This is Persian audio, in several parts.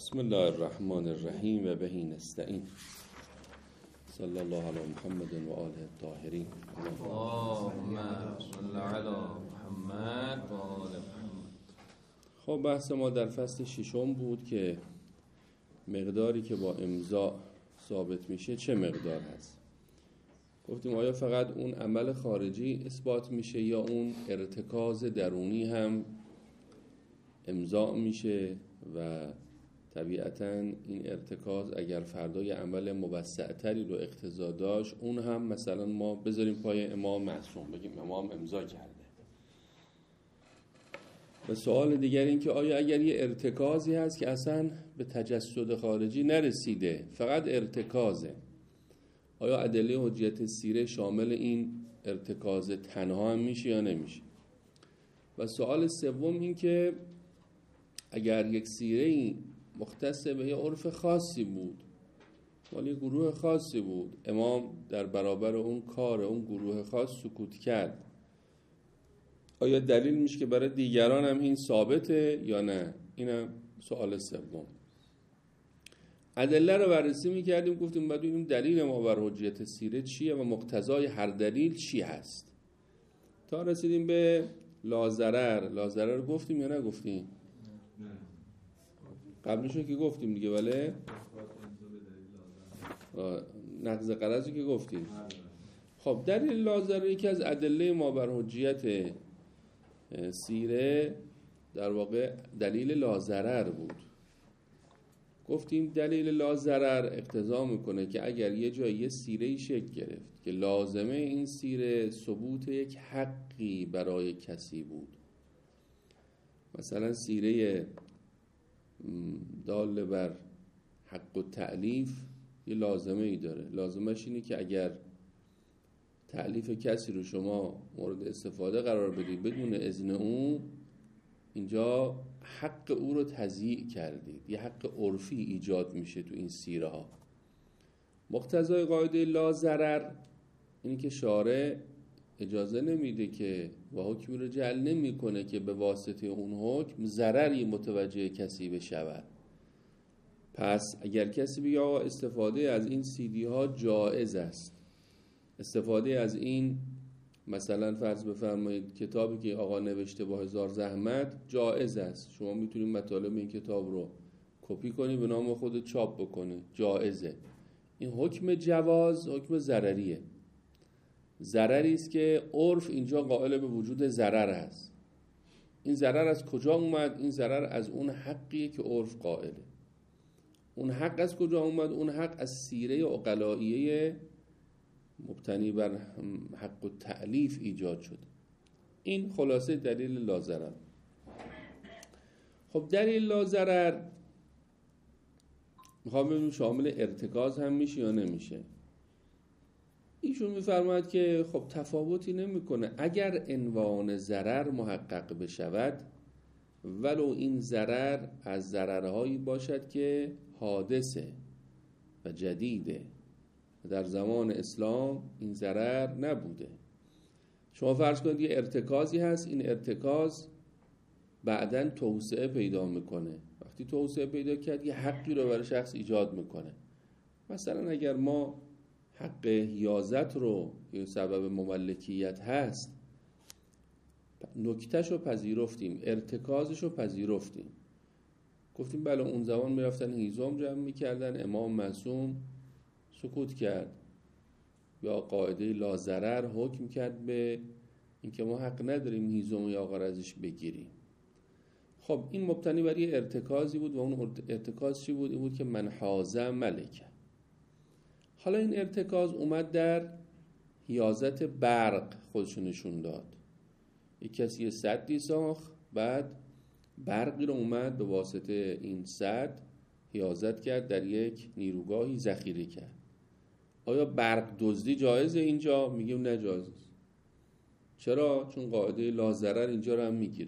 بسم الله الرحمن الرحیم و بهی نستعین. صلی الله علی محمد و آله الطاهرین. اللهم صل علی محمد و آل محمد. خب بحث ما در فصل ششم بود که مقداری که با امضا ثابت میشه چه مقدار هست. گفتیم آیا فقط اون عمل خارجی اثبات میشه یا اون ارتکاز درونی هم امضا میشه و طبیعتاً این ارتکاز اگر فردای عمل موسع‌تری رو اقتضا داشت اون هم مثلا ما بذاریم پای امام معصوم بگیم امام امضا کرده. و سوال دیگر این که آیا اگر یه ارتکازی هست که اصلا به تجسد خارجی نرسیده فقط ارتکازه، آیا ادله حجیت سیره شامل این ارتکاز تنها هم میشه یا نمیشه؟ و سوال سوم این که اگر یک سیره مختص به یه عرف خاصی بود، مال یه گروه خاصی بود، امام در برابر اون کار اون گروه خاص سکوت کرد، آیا دلیل میشه که برای دیگران هم این ثابته یا نه؟ اینم سوال سوم. ادله رو بررسی میکردیم، گفتیم باید ببینیم دلیل ما بر حجیت سیره چیه و مقتضای هر دلیل چی هست. تا رسیدیم به لاضرر. لاضرر رو گفتیم یا نگفتیم؟ قبلشو که گفتیم دیگه، بله نقض قرضی که گفتیم. خب دلیل لاضرر یکی از ادله ما بر حجیت سیره در واقع دلیل لاضرر بود. گفتیم دلیل لاضرر اقتضا میکنه که اگر یه جایی یه سیره‌ای شکل گرفت که لازمه این سیره ثبوت یک حقی برای کسی بود، مثلا سیره دال بر حق التألیف یه لازمه ای داره، لازمش اینه که اگر تألیف کسی رو شما مورد استفاده قرار بدید بدون اذن اون، اینجا حق او رو تضییع کردید، یه حق عرفی ایجاد میشه تو این سیره ها. مقتضای قاعده لا ضرر اینی که شارع اجازه نمیده که و حکمی رو جعل نمیکنه که به واسطه اون حکم ضرری متوجه کسی بشود. پس اگر کسی بگه آقا استفاده از این CD ها جایز است، استفاده از این مثلا فرض بفرمایید کتابی که آقا نوشته با 1000 زحمت جایز است، شما میتونید مطالب این کتاب رو کپی کنی به نام خودت چاپ بکنی، جایزه. این حکم جواز حکم ضرریه، ضرری است که عرف اینجا قائل به وجود ضرر است. این ضرر از کجا اومد؟ این ضرر از اون حقیه که عرف قائله. اون حق از کجا اومد؟ اون حق از سیره عقلائیه مبتنی بر حق التألیف ایجاد شد. این خلاصه دلیل لاضرر. خب دلیل لاضرر میخوام ببینیم شامل ارتکاز هم میشه یا نمیشه. ایشون میفرماید که خب تفاوتی نمیکنه اگر عنوان ضرر محقق بشود، ولو این ضرر از ضررهایی باشد که حادثه و جدیده، در زمان اسلام این ضرر نبوده. شما فرض کنید یه ارتکازی هست، این ارتکاز بعداً توسعه پیدا میکنه، وقتی توسعه پیدا کرد یه حقی رو برای شخص ایجاد میکنه. مثلا اگر ما حق حیازت رو که سبب مملکیت هست نکتهش رو پذیرفتیم، ارتکازش رو پذیرفتیم، گفتیم بله اون زمان میرفتن هیزم جمع میکردن، امام معصوم سکوت کرد یا قاعده لاضرر حکم کرد به اینکه ما حق نداریم هیزم یا آقا ازش بگیریم. خب این مبتنی بر یه ارتکازی بود و اون ارتکاز چی بود؟ این بود که من حازه ملکه. حالا این ارتکاز اومد در حیازت برق خودشو نشون داد. یک کسی سدی ساخت، بعد برقی رو اومد به واسطه این سد حیازت کرد، در یک نیروگاهی ذخیره کرد. آیا برق دزدی جایزه اینجا؟ میگیم نه جایز است. چرا؟ چون قاعده لاضرر اینجا رو هم میگیره.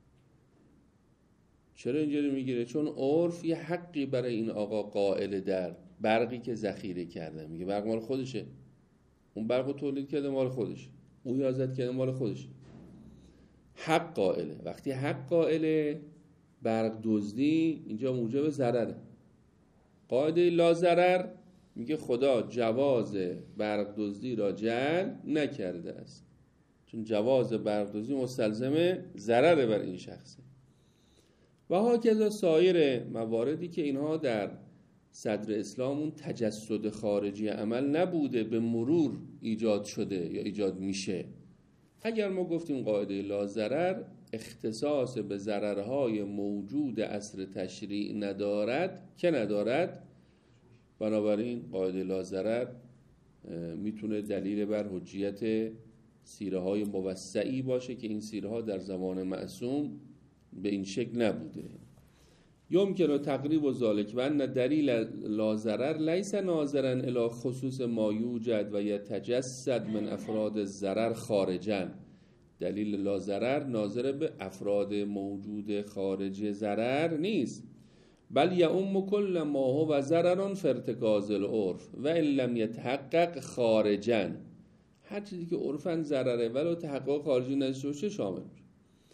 چرا اینجا رو میگیره؟ چون عرف یه حقی برای این آقا قائل در برقی که ذخیره کرده. میگه برق مال خودشه، اون برق رو تولید کرده مال خودشه، اون حیازت کرده مال خودشه، حق قائله. وقتی حق قائله برق دزدی اینجا موجب ضرره. قاعده لا ضرر میگه خدا جواز برق دزدی را جعل نکرده است، چون جواز برق دزدی مستلزم ضرر بر این شخصه. و هاکذا سایر مواردی که اینها در صدر اسلام اون تجسد خارجی عمل نبوده، به مرور ایجاد شده یا ایجاد میشه. اگر ما گفتیم قاعده لا ضرر اختصاص به ضررهای موجود عصر تشریع ندارد که ندارد، بنابراین قاعده لا ضرر میتونه دلیل بر حجیت سیره های موسعی باشه که این سیره ها در زمان معصوم به این شکل نبوده. یمکن تقریب ذلک و ان دلیل لا ضرر لیس ناظرا الی خصوص ما یوجد و یتجسد من افراد الضرر خارجا. دلیل لا ضرر ناظر به افراد موجود خارج ضرر نیست، بل یعم کل ما هو ضرر فی ارتکاز العرف و ان لم یتحقق خارجا. هر چیزی که عرفاً ضرره ولو تحقق خارجی نشه باشه شامل میشه.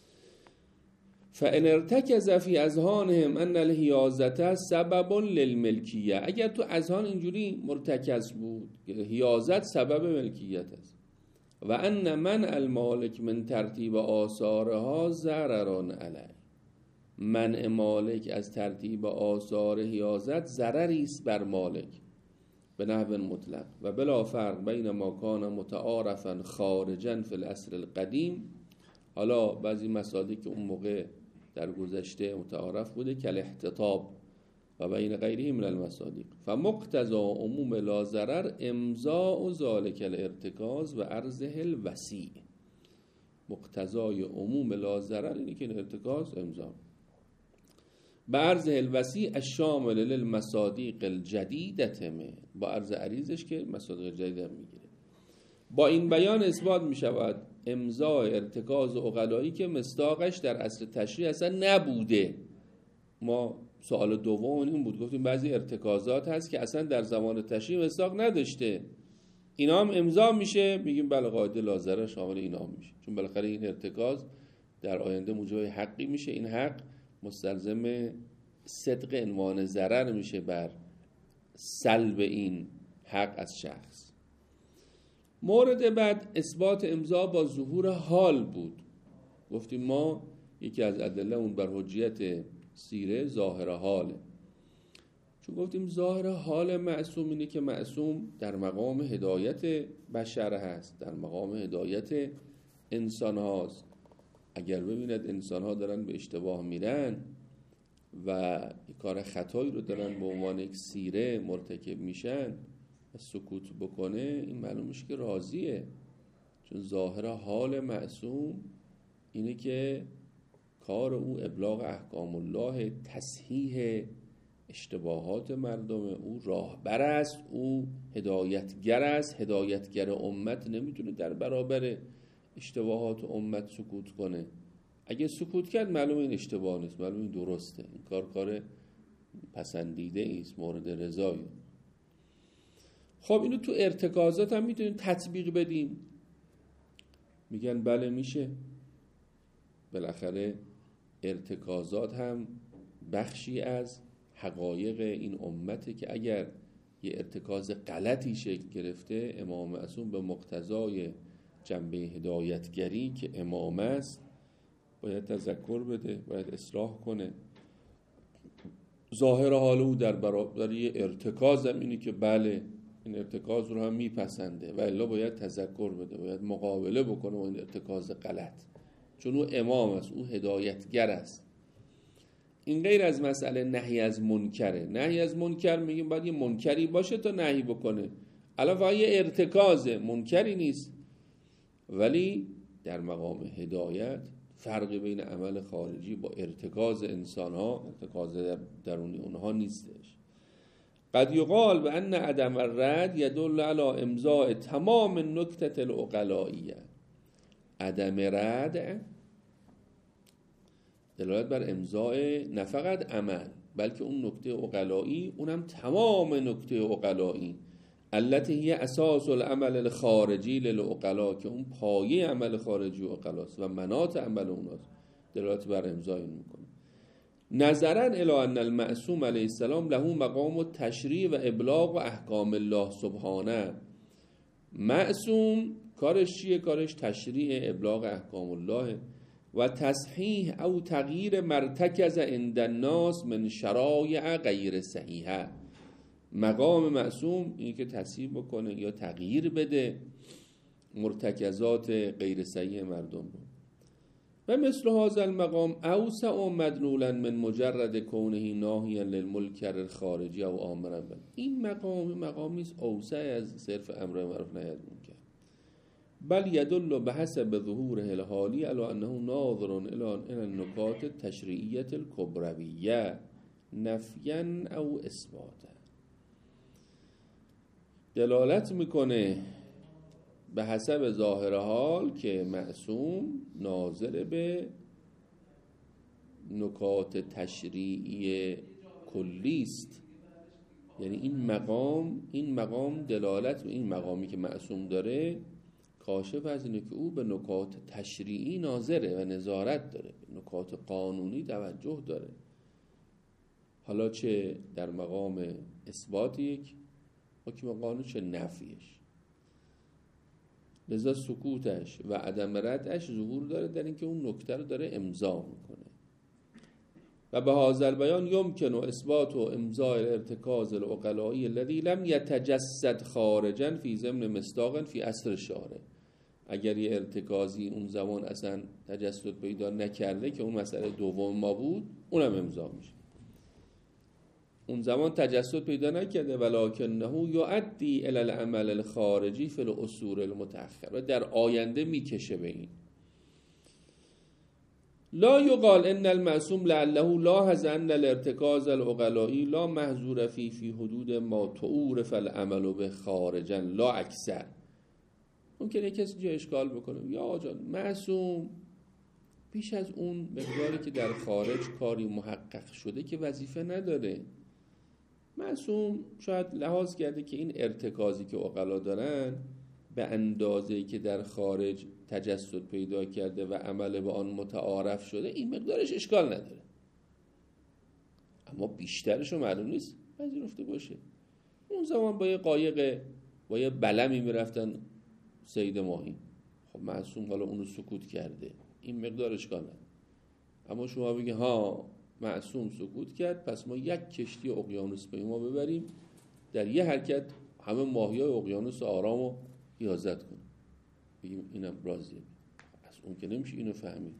فان ارتکز فی اذهانهم ان الحیازه سبب للملکیه. اگر تو اذهان اینجوری مرتکز بود که حیازت سبب ملکیت است، و ان من المالک من ترتیب آثارها ضرران علیه، منع مالک از ترتیب آثار حیازت ضرری است بر مالک به نحو مطلق و بلا فرق بین ما کان متعارفا خارجا فی العصر القدیم. حالا بعضی مسائلی که اون موقع در گذشته متعارف بوده که الاحتطاب و بین غیره من المصادیق، فمقتضی عموم لا ضرر امضاء ذلک الارتکاز و عرضه الوسیع. مقتضای عموم لا ضرر اینه که ارتکاز امضا با عرضه الوسیع الشامل للمصادیق الجدیدة، با عرض عریضش که مصادیق جدید هم میگیره. با این بیان اثبات میشود امضای ارتکاز عقلایی که مصداقش در عصر تشریع اصلا نبوده. ما سوال دوم این بود، گفتیم بعضی ارتکازات هست که اصلا در زمان تشریع مصداق نداشته، اینا هم امضا میشه، میگیم بله قاعده لا ضرر شامل اینا میشه، چون بالاخره این ارتکاز در آینده موجب حقی میشه، این حق مستلزم صدق عنوان ضرر میشه بر سلب این حق از شخص. مورد بعد اثبات امضا با ظهور حال بود. گفتیم ما یکی از ادله اون بر حجیت سیره ظاهر حاله، چون گفتیم ظاهر حال معصوم اینه که معصوم در مقام هدایت بشر هست، در مقام هدایت انسان هاست. اگر ببیند انسان ها دارن به اشتباه میرن و کار خطایی رو دارن به عنوان یک سیره مرتکب میشن و سکوت بکنه، این معلوم میشه که راضیه، چون ظاهر حال معصوم اینه که کار او ابلاغ احکام الله، تصحیح اشتباهات مردم، او راهبر است، او هدایتگر است. هدایتگر امت نمیتونه در برابر اشتباهات امت سکوت کنه. اگه سکوت کرد معلومه این اشتباه نیست، معلومه این درسته، این کار پسندیده ایست، مورد رضایی. خب اینو تو ارتکازات هم میتونیم تطبیق بدیم. میگن بله میشه. بالاخره ارتکازات هم بخشی از حقایق این امته که اگر یه ارتکاز غلطی شکل گرفته، امام معصوم به مقتضای جنبه هدایتگری که امام است باید تذکر بده، باید اصلاح کنه. ظاهر حال او در برابر یه ارتکاز هم اینه که بله این ارتکاز رو هم میپسنده و الا باید تذکر بده، باید مقابله بکنه با این ارتکاز غلط، چون او امام است، او هدایتگر است. این غیر از مسئله نهی از منکره. نهی از منکر میگیم باید یه منکری باشه تا نهی بکنه. الان فقط یه ارتکاز، منکری نیست، ولی در مقام هدایت فرقی بین عمل خارجی با ارتکاز انسان ها، ارتکاز درونی اونها نیستش. قد یقال بأن عدم الرد يدل على امضاء تمام النکته العقلائیه. عدم رد دلالت بر امضاء نه فقط عمل بلکه اون نکته عقلایی، اونم تمام نکته عقلایی، التي هي اساس العمل الخارجی للعقلاء، که اون پایه عمل خارجی عقلاست و مناط عمل اوناست، دلالت بر امضاء این میکنه. نظرا الی ان المعصوم علیه السلام له مقام التشریع و ابلاغ و احکام الله سبحانه. معصوم کارش چیه؟ کارش تشریع، ابلاغ احکام الله و تصحیح او تغییر مرتکز عند الناس من شرایع غیر صحیحه. مقام معصوم اینه که تصحیح بکنه یا تغییر بده مرتکزات غیر صحیح مردم رو. و مثل هذا المقام اوسع و مدلولا من مجرد کونه ناهیا للمنکر الخارجی او آمرا به. این مقامی است اوسع از صرف امر معروف نهی از منکر، بل یدل بحسب ظهوره الحالی علی انه ناظر الی النکات التشریعیه الکبرویه نفیا او اثباتا. دلالت میکنه به حسب ظاهر حال که معصوم ناظر به نکات تشریعی کلی است. یعنی این مقام دلالت به این مقامی که معصوم داره کاشف از اینه که او به نکات تشریعی ناظره و نظارت داره، به نکات قانونی توجه داره، حالا چه در مقام اثبات یک حکم قانون چه نفیش. لذا سکوتش و عدم ردش ظهور داره در اینکه اون نکته رو داره امضا میکنه. و به هذا البیان یمکن اثبات و امضاء الارتکاز العقلائی الذی لم یتجسد خارجا فی ضمن مصداق فی اصل الشارع. اگر یه ارتکازی اون زمان اصلا تجسد پیدا نکرده که اون مسئله دوم ما بود، اونم امضا میشه. اون زمان تجسد پیدا نکرده ولکنه یؤدی الی العمل الخارجی فی الاصول المتأخره، در آینده میکشه به این. لا یقال ان المعصوم لعله لاحظ ان الارتکاز العقلائی لا محظور فی حدود ما تعرف العمل به خارجا لا اکثر. ممکنه کسی جا اشکال بکنه یا آقا جان معصوم بیش از اون مقداری که در خارج کاری محقق شده که وظیفه نداره. معصوم شاید لحاظ کرده که این ارتکازی که عقلا دارن به اندازه‌ای که در خارج تجسد پیدا کرده و عمل به آن متعارف شده این مقدارش اشکال نداره، اما بیشترش رو معلوم نیست پذیرفته باشه. اون زمان با یه قایق با یه بلمی میرفتن صید ماهی، خب معصوم حالا اونو سکوت کرده، این مقدار اشکال نداره. اما شما بگی ها معصوم سکوت کرد پس ما یک کشتی اقیانوس پیما ببریم در یه حرکت همه ماهیای اقیانوس آرامو حفاظت کنیم، بگیم اینم راضیه. از اون که نمیشه اینو فهمید.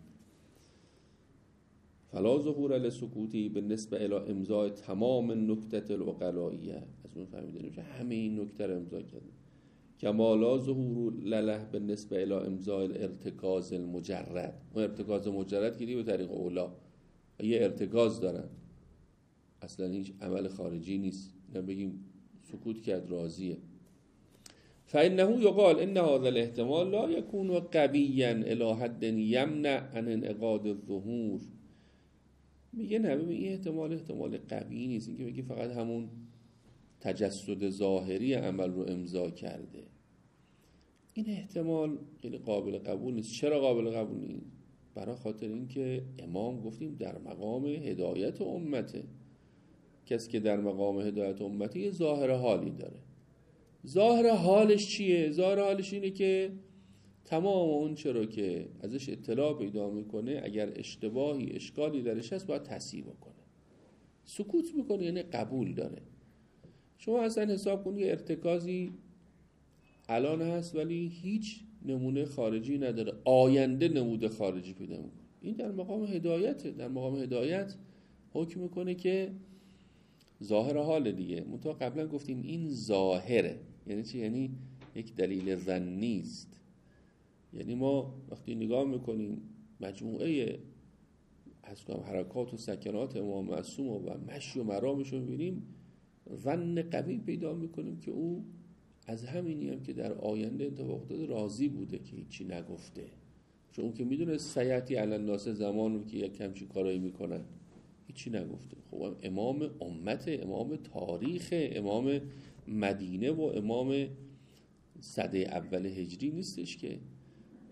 فلا ظهور لسکوتی بالنسبه الی امضاء تمام نکته العقلائیه، از اون فهمیده نمیشه همه این نکته رو امضا کرده. کما لا ظهور لله بالنسبه الی امضاء الارتکاز المجرد. اون ارتکاز مجرد که دیگه به طریق اولا یه ارتکاز دارن اصلا هیچ عمل خارجی نیست، نه بگیم سکوت کرد راضیه. فإنه يقال ان هذا الاحتمال لا يكون قويا الى حد يمنع عن انعقاد الظهور. میگه نه ببین این احتمال قوی نیست، اینکه بگی فقط همون تجسد ظاهری عمل رو امضا کرده. این احتمال خیلی قابل قبول نیست. چرا قابل قبول نیست؟ برای خاطر اینکه امام گفتیم در مقام هدایت امته. کسی که در مقام هدایت امته یه ظاهر حالی داره. ظاهر حالش چیه؟ ظاهر حالش اینه که تمام اون چرا که ازش اطلاع پیدا میکنه اگر اشتباهی اشکالی درش هست باید تصحیح بکنه. سکوت میکنه یعنی قبول داره. شما اصلا حساب کنید یه ارتکازی الان هست ولی هیچ نمونه خارجی نداره، آینده نمود خارجی پیدا میکنه. این در مقام هدایته. در مقام هدایت حکم میکنه که ظاهر حال دیگه. منتها قبلا گفتیم این ظاهره یعنی چی؟ یعنی یک دلیل ظنی است. یعنی ما وقتی نگاه میکنیم مجموعه حرکات و سکنات امام معصوم و مشی و مرامش رو میبینیم ظن قوی پیدا میکنیم که او از همینی هم که در آینده اتفاق افتاده راضی بوده که هیچی نگفته، چون اون که میدونه سیاتی علی الناس زمانی که یک همچین کارایی میکنن هیچی نگفته. خب امام امت، امام تاریخ، امام مدینه و امام سده اول هجری نیستش که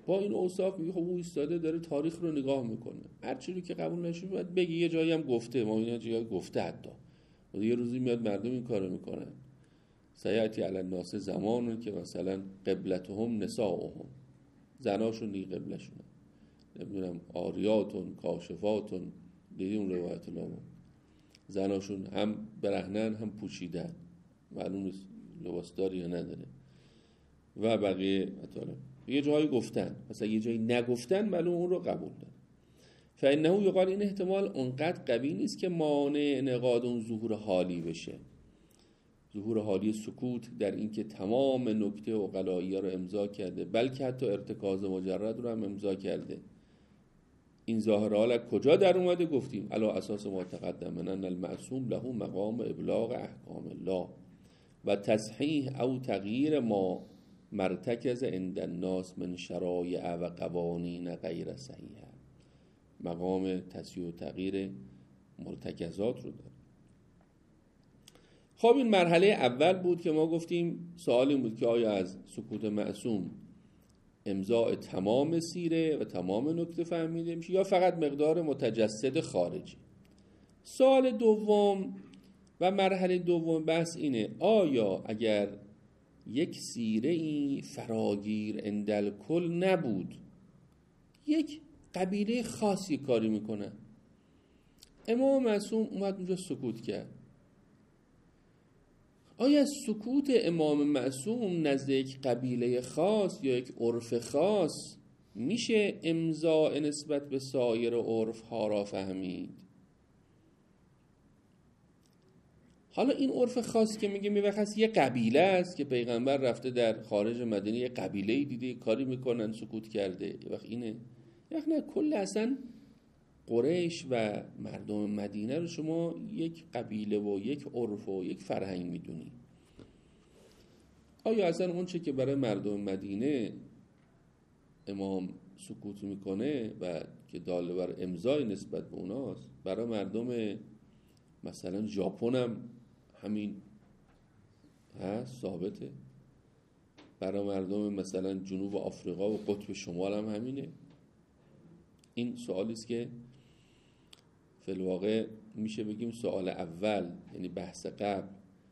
با این اوصاف میگه خب او ایستاده داره تاریخ رو نگاه میکنه، هر چی رو که قبول نشه باید بگی. یه جایی هم گفته، ما اینا جایی گفته حتی و یه روزی میاد مردم این کارو میکنن. سیاتی علی الناس زمانه که مثلا قبلتهم نساؤهم، زناشون دیگه قبلشونه، نمیدونم آریاتون کاشفاتون، دیدی اون روایت لامون، زناشون هم برهنن هم پوشیدن، معلوم نیست لباس داری یا نداره و بقیه مطالب. یه جایی گفتن، مثلا یه جایی نگفتن، معلوم اون رو قبول دارن. فانه یقال، این احتمال اونقدر قوی نیست که مانع انعقاد اون ظهور حالی بشه. ظهور حالی سکوت در این که تمام نکته عقلایی رو امضا کرده، بلکه حتی ارتکاز مجرد رو هم امضا کرده. این ظاهر حال کجا در اومده؟ گفتیم علی اساس ما تقدم من ان المعصوم له مقام ابلاغ احکام الله و تصحیح او تغییر ما مرتکز عند الناس من شرایع و قوانین غیر صحیحه. مقام تصحیح و تغییر مرتکزات رو داره. خب این مرحله اول بود که ما گفتیم سوال این بود که آیا از سکوت معصوم امضاء تمام سیره و تمام نکته فهمیده میشه یا فقط مقدار متجسد خارجی. سوال دوم و مرحله دوم بحث اینه آیا اگر یک سیره ای فراگیر اندل کل نبود، یک قبیله خاصی کاری میکنه، امام معصوم اومد اونجا سکوت کرد، آیا سکوت امام معصوم نزد یک قبیله خاص یا یک عرف خاص میشه امضاء نسبت به سایر عرف ها را فهمید؟ حالا این عرف خاص که میگه میوخص یه قبیله است که پیغمبر رفته در خارج مدینه یه قبیله دیده کاری میکنن سکوت کرده، یه وقت اینه، یه وقت نه، کل اصلا قریش و مردم مدینه رو شما یک قبیله و یک عرف و یک فرهنگ میدونی. آیا اصلا اون چه که برای مردم مدینه امام سکوت میکنه و که داله بر امضای نسبت به اوناست، برای مردم مثلا ژاپن هم همین هست ثابته، برای مردم مثلا جنوب آفریقا و قطب شمال هم همینه؟ این سوالی است که فی الواقع میشه بگیم سوال اول، یعنی بحث قبل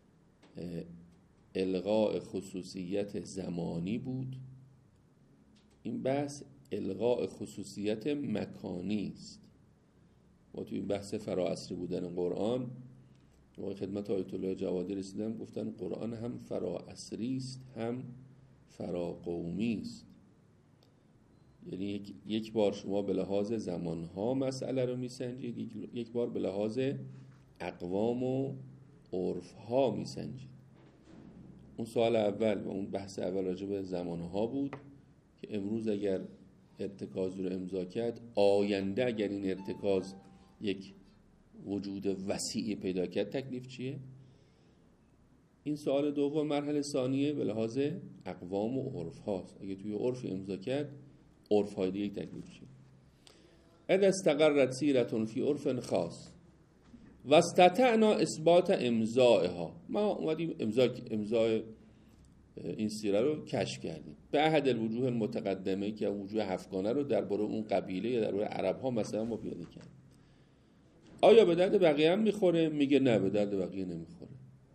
الغاء خصوصیت زمانی بود، این بحث الغاء خصوصیت مکانی است. ما توی این بحث فراعصری بودن قرآن ما خدمت آیت الله جوادی رسیدم، گفتن قرآن هم فراعصری است هم فراقومی است. یعنی یک بار شما به لحاظ زمانها مسئله رو میسنجید، یک بار به لحاظ اقوام و عرفها میسنجید. اون سوال اول و اون بحث اول راجع به زمانها بود که امروز اگر ارتکاز رو امضا کرد، آینده اگر این ارتکاز یک وجود وسیعی پیدا کرد تکلیف چیه؟ این سوال دوم مرحله ثانیه به لحاظ اقوام و عرف هاست. اگه توی عرف امضا کرد، عرف های دیگه تکلیف چیه؟ اذا استقرت سیرتون فی عرف خاص و استطعنا اثبات امضائها، ما اومدیم امضای این سیره رو کشف کردیم به احد الوجوه المتقدمه که وجوه هفتگانه رو درباره اون قبیله یا درباره عرب ها مثلا ما پیاده کردیم. آیا به درد بقیه هم میخوره؟ میگه نه، به درد بقیه نمیخوره.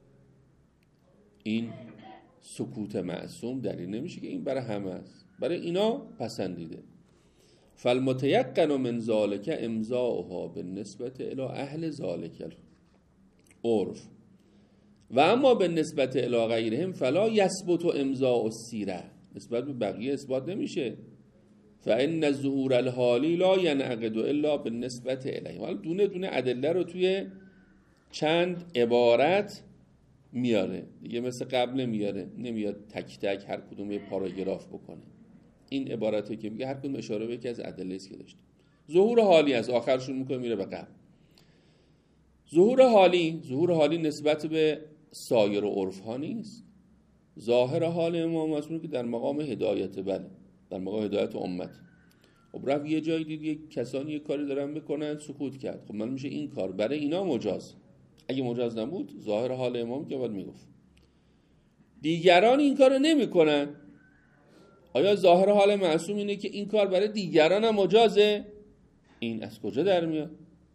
این سکوت معصوم دلیل نمیشه که این برای همه است، برای اینا پسندیده. فالمتيقن من ذلك امضاؤها بالنسبه الى اهل ذلك العرف و اما بالنسبه الى غیرهم فلا یثبت امضاء السیره، نسبت به بقیه اثبات نمیشه. فان الظهور الحالی لا ينعقد الا بالنسبه الیهم. حالا دونه دونه ادله رو توی چند عبارت میاره دیگه، مثل قبل نمیاد تک تک هر کدوم یه پاراگراف بکنه. این عبارتی که میگه هر کدوم اشاره به یکی از ادله است که داشته. ظهور حالی از آخرشون میکنه میره به قبل. ظهور حالی نسبت به سایر عرف ها نیست. ظاهر حال امام معصوم که در مقام هدایت، بله در مقام هدایت امت. خب رفت یه جایی دید یک کسانی یک کاری دارن میکنن سکوت کرد، خب من میشه این کار برای اینا مجاز. اگه مجاز نبود ظاهر حال امام که باید میگفت. دیگران این کارو نمیکنن، آیا ظاهر حال معصوم اینه که این کار برای دیگران هم مجازه؟ این از کجا در میاد؟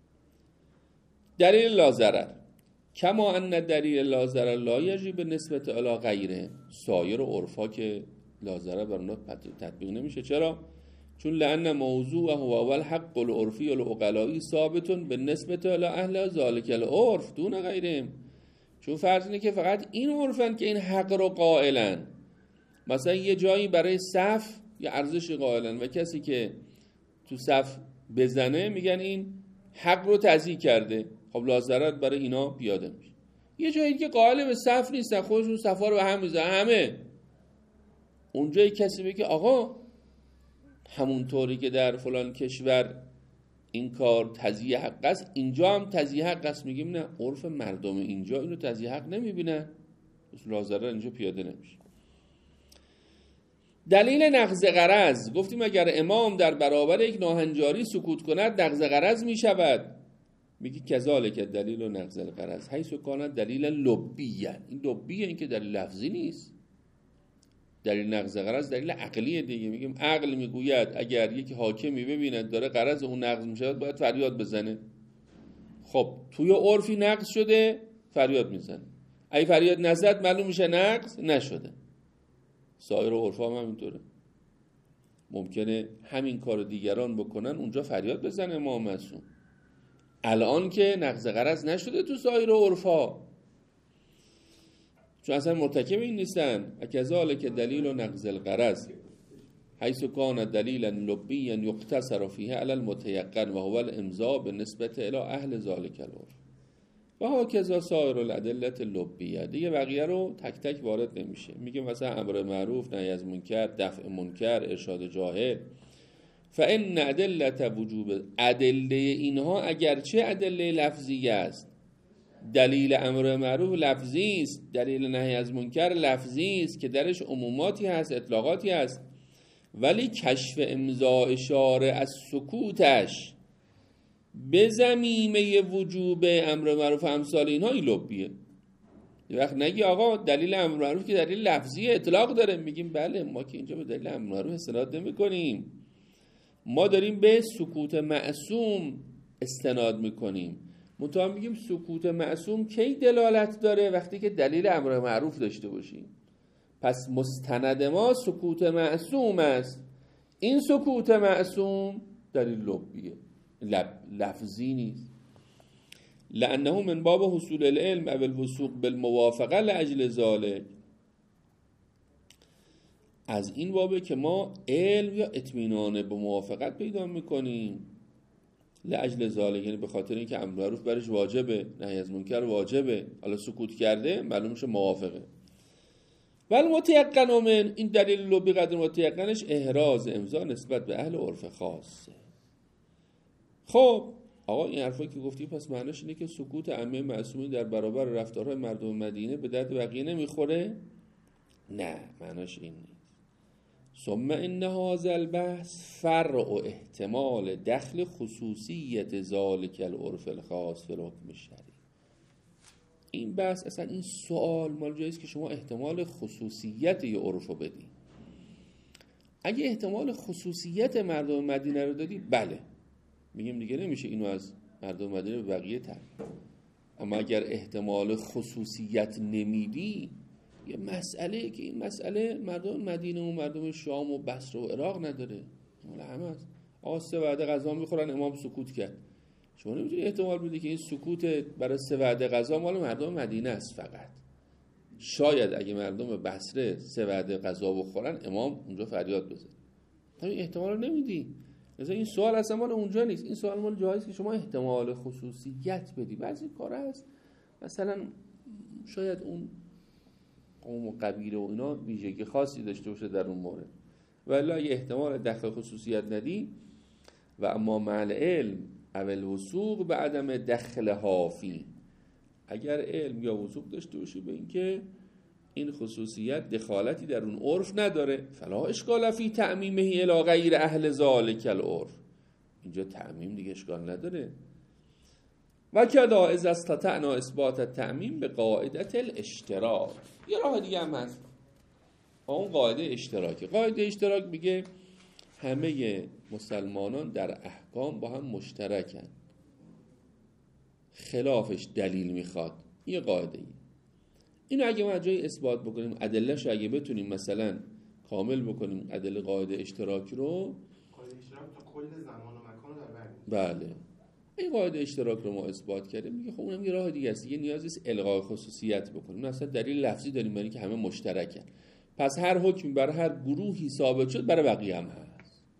دلیل لازرر کما ان دلیل لازرر لا یجری به نسبت الی غیره، سایر عرفا که لازرر بر اونها تطبیق نمیشه. چرا؟ چون لأن موضوع هو الحق العرفی العقلائی ثابت به نسبت الی اهل ذلک العرف دون غیرهم. چون فرض اینه که فقط این عرفن که این حق رو قائلن. مثلا یه جایی برای صف یه ارزش قائلن و کسی که تو صف بزنه میگن این حق رو تضییع کرده، خب لازرر برای اینا پیاده میشه. یه جایی که قائل به صف نیستن، خودشون صفا رو به هم میزنن همه، اونجایی کسی بگه آقا همونطوری که در فلان کشور این کار تضییع حق است اینجا هم تضییع حق است، میگیم نه، عرف مردم اینجا اینو تضییع حق نمیبینن، لازرر اینجا پیاده نمیشه. دلیل نقض غرض گفتیم اگر امام در برابر یک ناهنجاری سکوت کند نقض غرض میشود. میگی کذالک دلیل و نقض الغرض حیث کان دلیل لبیه. این لبیه، این که دلیل لفظی نیست. دلیل نقض غرض دلیل عقلیه دیگه. میگیم عقل میگوید اگر یک حاکمی ببیند داره غرض اون نقض میشه باید فریاد بزنه. خب توی عرفی نقض شده فریاد میزنه، اگه فریاد نزد معلوم میشه نقض نشده. سایر عرفا هم همینطوره. ممکنه همین کار دیگران بکنن اونجا فریاد بزنه امام معصوم، الان که نقض غرض نشده تو سایر عرفا، چون اصلا مرتکب این نیستن. کذالک دلیل و نقض الغرض حیث کان دلیلا لبیا یقتصر فیه علی المتیقن و هو الامضاء بالنسبه الی اهل ذلک العرف و هکذا سایر الادله اللبیه. دیگه بقیه رو تک تک وارد نمیشه. میگه مثلا امر معروف، نهی از منکر، دفع منکر، ارشاد جاهل. فان ادله وجوب، ادله اینها اگرچه ادله لفظی است، دلیل امر معروف لفظی است، دلیل نهی از منکر لفظی است که درش عموماتی هست، اطلاقاتی هست، ولی کشف امضاء شارع از سکوتش به ضمیمه وجوب امر معروف امثال اینها این لبیه. یه وقت نگی آقا دلیل امر معروف که دلیل لفظی اطلاق داره، میگیم بله ما که اینجا به دلیل امر معروف استناد نمی‌کنیم، ما داریم به سکوت معصوم استناد می‌کنیم. منتها میگیم سکوت معصوم کی دلالت داره؟ وقتی که دلیل امر معروف داشته باشیم. پس مستند ما سکوت معصوم است. این سکوت معصوم دلیل لبیه، لفظی نیست. لانه من باب حصول العلم او الوثوق بالموافقه لاجل ذلك، از این بابه که ما علم یا اطمینان به موافقت پیدا میکنیم. لاجل ذلك یعنی به خاطر اینکه امر معروف برش واجبه، نهی از منکر واجبه، حالا سکوت کرده معلوم میشه موافقه. ولی متیقن من، این دلیل لبی قدر متیقنش احراز امضا نسبت به اهل عرف خاصه. خب آقا این حرفایی که گفتی پس معنیش اینه که سکوت ائمه معصومین در برابر رفتارهای مردم مدینه به درد بقیه نمیخوره؟ نه، معنیش این نیست. ثم ان هذا البحث فرع احتمال دخل خصوصیت ذلک العرف الخاص فی الحکم الشرعی. این بحث اصلا این سوال مال جاییست که شما احتمال خصوصیت یه عرف رو بدی. اگه احتمال خصوصیت مردم مدینه رو دادی بله میگیم دیگه نمیشه اینو از مردم مدینه به بقیه تر. اما اگر احتمال خصوصیت نمیدی، یه مسئله که این مسئله مردم مدینه و مردم شام و بصره و عراق نداره، مال همه است. آقا 3 وعده غذا میخورن امام سکوت کرد، شما نمیتونی احتمال بدی که این سکوت برای 3 وعده غذا مال مردم مدینه است فقط. شاید اگه مردم بصره 3 وعده غذا بخورن امام اونجا فریاد بزنه. تو این احتمال رو نمیدی. مثلا این سوال اصلا مال اونجا نیست، این سوال مال جاییست که شما احتمال خصوصیت بدی. بعضی کارا هست مثلا شاید اون قوم و قبیله و اینا ویژگی خاصی داشته باشه در اون مورد، ولی اگه احتمال دخل خصوصیت ندی و اما مع العلم اول وثوق به عدم دخل حافی، اگر علم یا وثوق داشته باشی به اینکه این خصوصیت دخالتی در اون عرف نداره، فلا اشکال فی تعمیمه الی غیر اهل ذلک العرف، اینجا تعمیم دیگه اشکال نداره. و کدا اذا استطعنا اثبات التعمیم به قاعده الاشتراک. یه راه دیگه هم هست، اون قاعده اشتراکی. قاعده اشتراک میگه همه مسلمانان در احکام با هم مشترکن، خلافش دلیل میخواد. این قاعده ای. اینو اگه ما جای اثبات بکنیم، ادله‌شو اگه بتونیم مثلا کامل بکنیم، ادله قاعده اشتراکی رو، قاعده اشتراک تا کل زمان و مکان رو در بر می‌گیره. بله این قاعده اشتراک رو ما اثبات کردیم، میگه خب اونم یه راه دیگه است، یه نیازی است الغای خصوصیت بکنیم. مثلا دلیل لفظی داریم برای اینکه همه مشترکن، پس هر حکمی برای هر گروهی ثابت شد برای بقیه هم هست.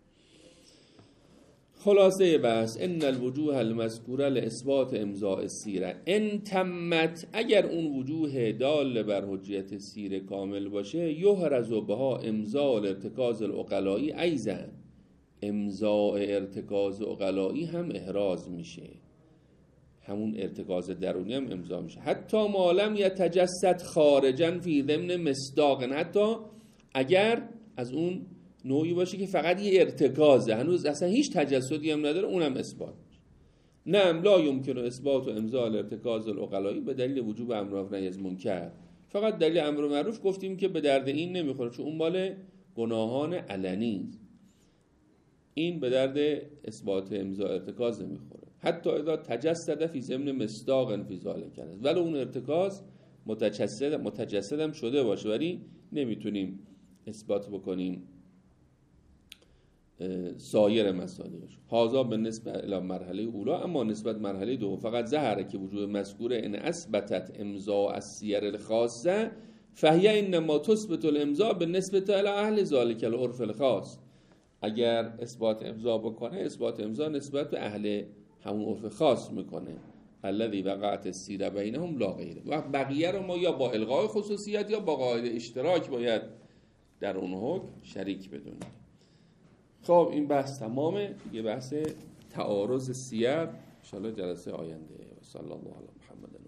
خلاصه بحث ان الوجوه المذکوره لاثبات امضاء السیره ان تمت، اگر اون وجوه دال بر حجیت سیره کامل باشه، یحرز بها امضاء الارتکاز العقلائی ایضا، امضاء ارتکاز عقلائی هم احراز میشه، همون ارتکاز درونی هم امضا میشه. حتی ما لم یتجسد خارجا فی ضمن مصداق، حتی اگر از اون نوعی باشه که فقط یه ارتکازه، هنوز اصلا هیچ تجسدی هم نداره، اونم اثبات میشه. نعم لا یمکن اثبات و امضاء الارتکاز العقلائی به دلیل وجوب امر و نهی از منکر. فقط دلیل امر و معروف گفتیم که به درد این نمیخوره، چون اون مال گناهان علنی، این به درد اثبات امضاء ارتکاز نمیخوره. حتی اذا تجسد فی ضمن مصداق فی ذلک، ولی اون ارتکاز متجسد هم شده باشه، ولی نمیتونیم اثبات بکنیم سایر مصادیقش. هذا بالنسبه الی مرحله اولا، اما نسبت مرحله دوم فقط ظهر که وجود مذکوره ان اثبتت امضاء السیر الخاصه فهی انما تثبت الامضاء بالنسبه الی اهل ذلک العرف الخاص. اگر اثبات امضا بکنه، اثبات امضا نسبت به اهل همون عرف خاص میکنه، الذی وقعت السیره بینهم لا غیره. و بقیه رو ما یا با الغای خصوصیت یا با قاعده اشتراک باید در اون حکم شریک بدونیم. خب این بحث تمامه، دیگه بحث تعارض سیر ان شاء الله جلسه آینده. صلی الله علیه